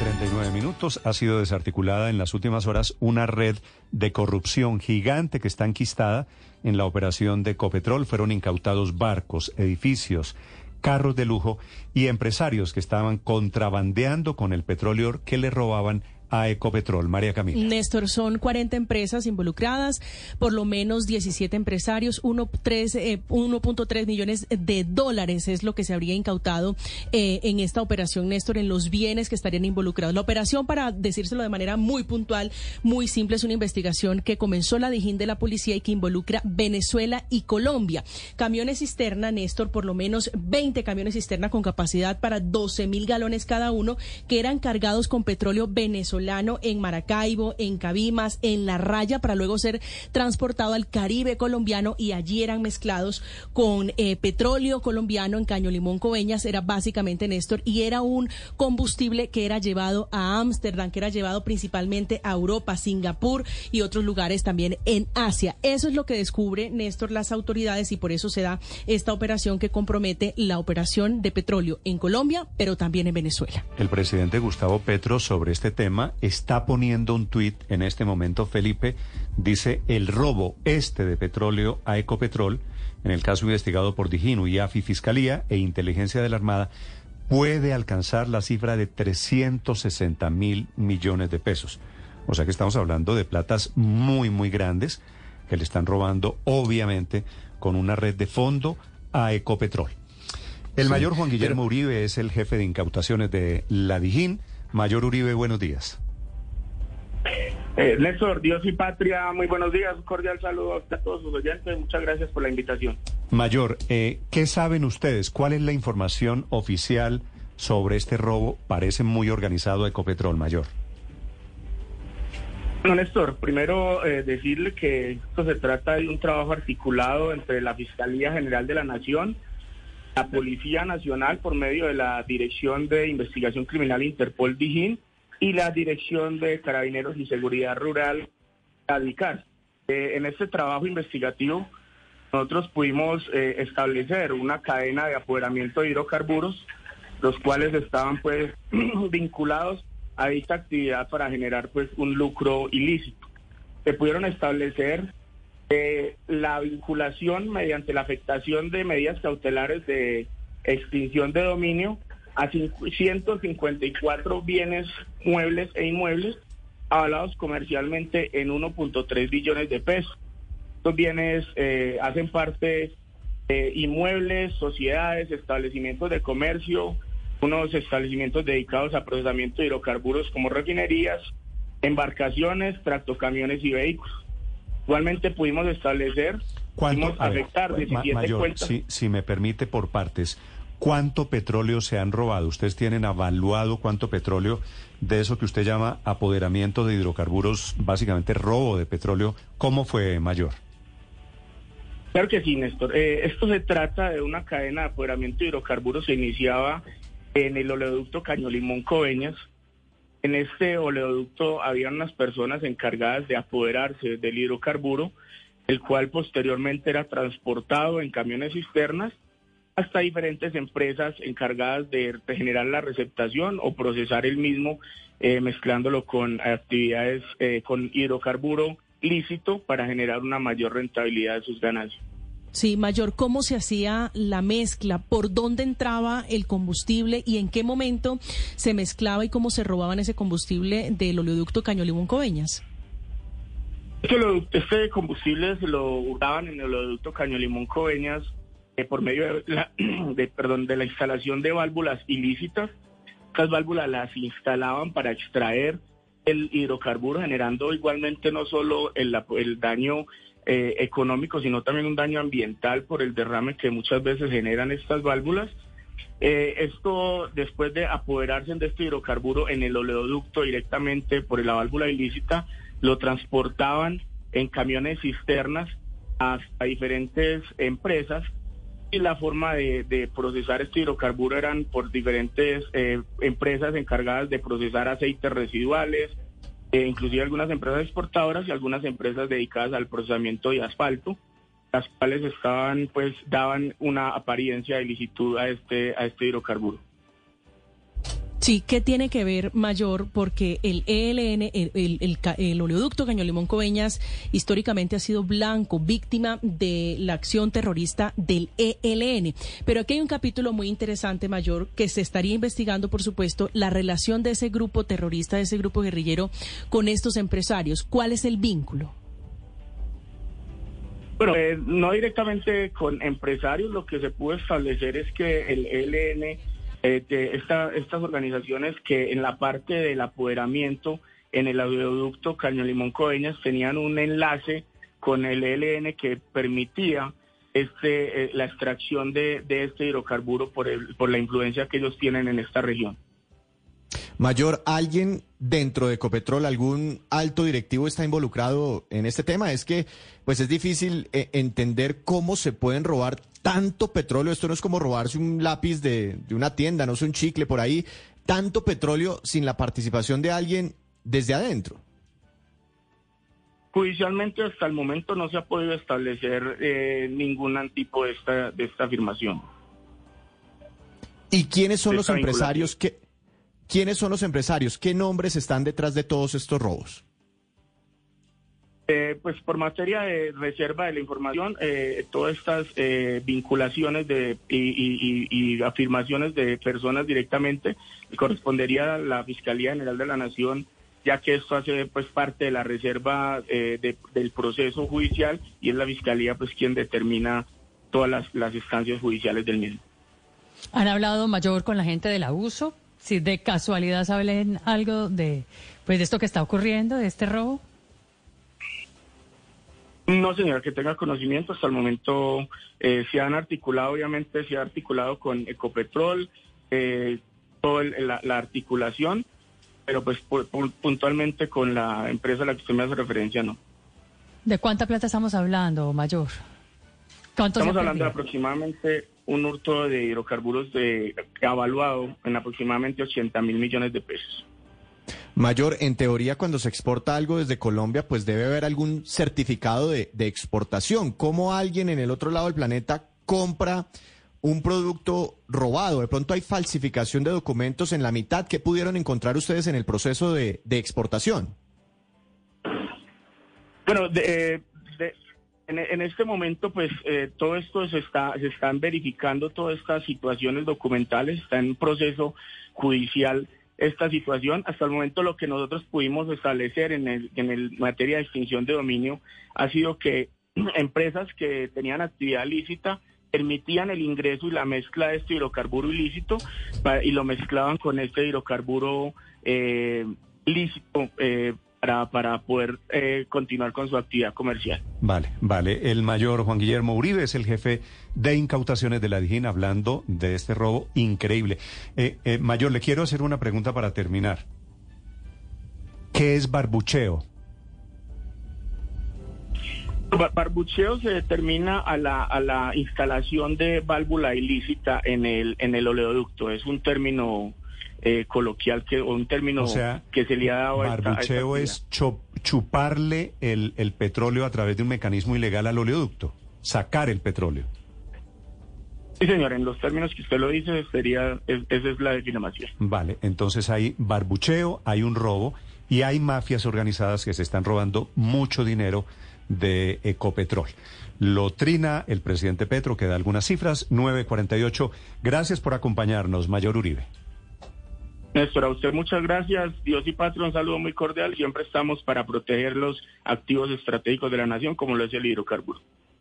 6:39. Ha sido desarticulada en las últimas horas una red de corrupción gigante que está enquistada en la operación de Ecopetrol. Fueron incautados barcos, edificios, carros de lujo y empresarios que estaban contrabandeando con el petróleo que le robaban a Ecopetrol. María Camila. Néstor, son 40 empresas involucradas, por lo menos 17 empresarios, 1.3 millones de dólares es lo que se habría incautado en esta operación, Néstor, en los bienes que estarían involucrados. La operación, para decírselo de manera muy puntual, muy simple, es una investigación que comenzó la DIJÍN de la policía y que involucra Venezuela y Colombia. Camiones cisterna, Néstor, por lo menos 20 camiones cisterna con capacidad para 12.000 galones cada uno, que eran cargados con petróleo venezolano en Maracaibo, en Cabimas, en La Raya, para luego ser transportado al Caribe colombiano, y allí eran mezclados con petróleo colombiano en Caño Limón Coveñas. Era básicamente, Néstor, y era un combustible que era llevado a Ámsterdam, que era llevado principalmente a Europa, Singapur y otros lugares también en Asia. Eso es lo que descubre, Néstor, las autoridades, y por eso se da esta operación que compromete la operación de petróleo en Colombia, pero también en Venezuela. El presidente Gustavo Petro, sobre este tema, está poniendo un tuit en este momento, Felipe. Dice: el robo de petróleo a Ecopetrol, en el caso investigado por DIJÍN, UIAF y Fiscalía e Inteligencia de la Armada, puede alcanzar la cifra de 360.000 millones de pesos. O sea que estamos hablando de platas muy, muy grandes que le están robando, obviamente, con una red de fondo a Ecopetrol. El mayor Juan Guillermo Uribe es el jefe de incautaciones de la DIJÍN. Mayor Uribe, buenos días. Néstor, Dios y patria, muy buenos días. Un cordial saludo a todos sus oyentes. Muchas gracias por la invitación. Mayor, ¿qué saben ustedes? ¿Cuál es la información oficial sobre este robo? Parece muy organizado a Ecopetrol, Mayor. Bueno, Néstor, primero decirle que esto se trata de un trabajo articulado entre la Fiscalía General de la Nación, la Policía Nacional por medio de la Dirección de Investigación Criminal Interpol DIJÍN y la Dirección de Carabineros y Seguridad Rural, ADICAR. En este trabajo investigativo nosotros pudimos establecer una cadena de apoderamiento de hidrocarburos, los cuales estaban pues vinculados a esta actividad para generar pues un lucro ilícito. Se pudieron establecer la vinculación mediante la afectación de medidas cautelares de extinción de dominio a 154 bienes muebles e inmuebles avalados comercialmente en 1.3 billones de pesos. Estos bienes hacen parte de inmuebles, sociedades, establecimientos de comercio, unos establecimientos dedicados a procesamiento de hidrocarburos como refinerías, embarcaciones, tractocamiones y vehículos. Igualmente pudimos establecer, pudimos afectar 17 Mayor, cuentas. Si me permite, por partes, ¿cuánto petróleo se han robado? ¿Ustedes tienen evaluado cuánto petróleo de eso que usted llama apoderamiento de hidrocarburos, básicamente robo de petróleo? ¿Cómo fue, Mayor? Claro que sí, Néstor. Esto se trata de una cadena de apoderamiento de hidrocarburos. Se iniciaba en el oleoducto Caño Limón Coveñas. En este oleoducto había unas personas encargadas de apoderarse del hidrocarburo, el cual posteriormente era transportado en camiones cisternas hasta diferentes empresas encargadas de generar la receptación o procesar el mismo, mezclándolo con actividades con hidrocarburo lícito para generar una mayor rentabilidad de sus ganancias. Sí, Mayor, ¿cómo se hacía la mezcla? ¿Por dónde entraba el combustible y en qué momento se mezclaba y cómo se robaban ese combustible del oleoducto Caño Limón Coveñas? Este combustible se lo usaban en el oleoducto Caño Limón Coveñas por medio de la instalación de válvulas ilícitas. Estas válvulas las instalaban para extraer el hidrocarburo, generando igualmente no solo el daño económico, sino también un daño ambiental por el derrame que muchas veces generan estas válvulas. Esto, después de apoderarse de este hidrocarburo en el oleoducto directamente por la válvula ilícita, lo transportaban en camiones cisternas hasta diferentes empresas, y la forma de procesar este hidrocarburo eran por diferentes empresas encargadas de procesar aceites residuales, inclusive algunas empresas exportadoras y algunas empresas dedicadas al procesamiento de asfalto, las cuales daban una apariencia de ilicitud a este hidrocarburo. Sí, ¿qué tiene que ver, Mayor? Porque el ELN, el oleoducto Caño Limón Coveñas, históricamente ha sido blanco, víctima de la acción terrorista del ELN. Pero aquí hay un capítulo muy interesante, Mayor, que se estaría investigando, por supuesto, la relación de ese grupo terrorista, de ese grupo guerrillero, con estos empresarios. ¿Cuál es el vínculo? Bueno, no directamente con empresarios, lo que se pudo establecer es que el ELN, estas organizaciones que en la parte del apoderamiento en el oleoducto Caño Limón Coveñas tenían un enlace con el ELN que permitía la extracción de este hidrocarburo por la influencia que ellos tienen en esta región. Mayor, ¿alguien dentro de Ecopetrol, algún alto directivo está involucrado en este tema? Es que pues es difícil entender cómo se pueden robar tanto petróleo. Esto no es como robarse un lápiz de una tienda, no es un chicle por ahí. Tanto petróleo sin la participación de alguien desde adentro. Judicialmente hasta el momento no se ha podido establecer ningún tipo de esta afirmación. ¿Y quiénes son los empresarios ¿Quiénes son los empresarios? ¿Qué nombres están detrás de todos estos robos? Pues por materia de reserva de la información, todas estas vinculaciones y afirmaciones de personas directamente correspondería a la Fiscalía General de la Nación, ya que esto hace pues parte de la reserva del proceso judicial y es la Fiscalía pues quien determina todas las instancias judiciales del mismo. ¿Han hablado, Mayor, con la gente del abuso? Si de casualidad saben algo de esto que está ocurriendo, de este robo. No, señora, que tenga conocimiento. Hasta el momento se han articulado, obviamente, se ha articulado con Ecopetrol, toda la articulación, pero pues puntualmente con la empresa a la que usted me hace referencia, no. ¿De cuánta plata estamos hablando, Mayor? Estamos hablando de aproximadamente un hurto de hidrocarburos evaluado en aproximadamente 80.000 millones de pesos. Mayor, en teoría, cuando se exporta algo desde Colombia, pues debe haber algún certificado de exportación. ¿Cómo alguien en el otro lado del planeta compra un producto robado? De pronto hay falsificación de documentos en la mitad. ¿Qué pudieron encontrar ustedes en el proceso de exportación? Bueno, en este momento, pues, todo esto se están verificando, todas estas situaciones documentales, está en proceso judicial esta situación. Hasta el momento lo que nosotros pudimos establecer en materia de extinción de dominio ha sido que empresas que tenían actividad lícita permitían el ingreso y la mezcla de este hidrocarburo ilícito y lo mezclaban con este hidrocarburo lícito para poder continuar con su actividad comercial. Vale. El mayor Juan Guillermo Uribe es el jefe de incautaciones de la DIJÍN hablando de este robo increíble. Mayor, le quiero hacer una pregunta para terminar. ¿Qué es barbucheo? Barbucheo se determina a la instalación de válvula ilícita en el oleoducto. Es un término coloquial, un término que se le ha dado a esta barbucheo es chuparle el petróleo a través de un mecanismo ilegal al oleoducto, sacar el petróleo. Sí, señor, en los términos que usted lo dice, esa es la definición. Vale, entonces hay barbucheo, hay un robo y hay mafias organizadas que se están robando mucho dinero de Ecopetrol. Lo trina el presidente Petro, que da algunas cifras, 9:48. Gracias por acompañarnos, Mayor Uribe. Néstor, a usted muchas gracias. Dios y patria, un saludo muy cordial. Siempre estamos para proteger los activos estratégicos de la nación, como lo es el hidrocarburo.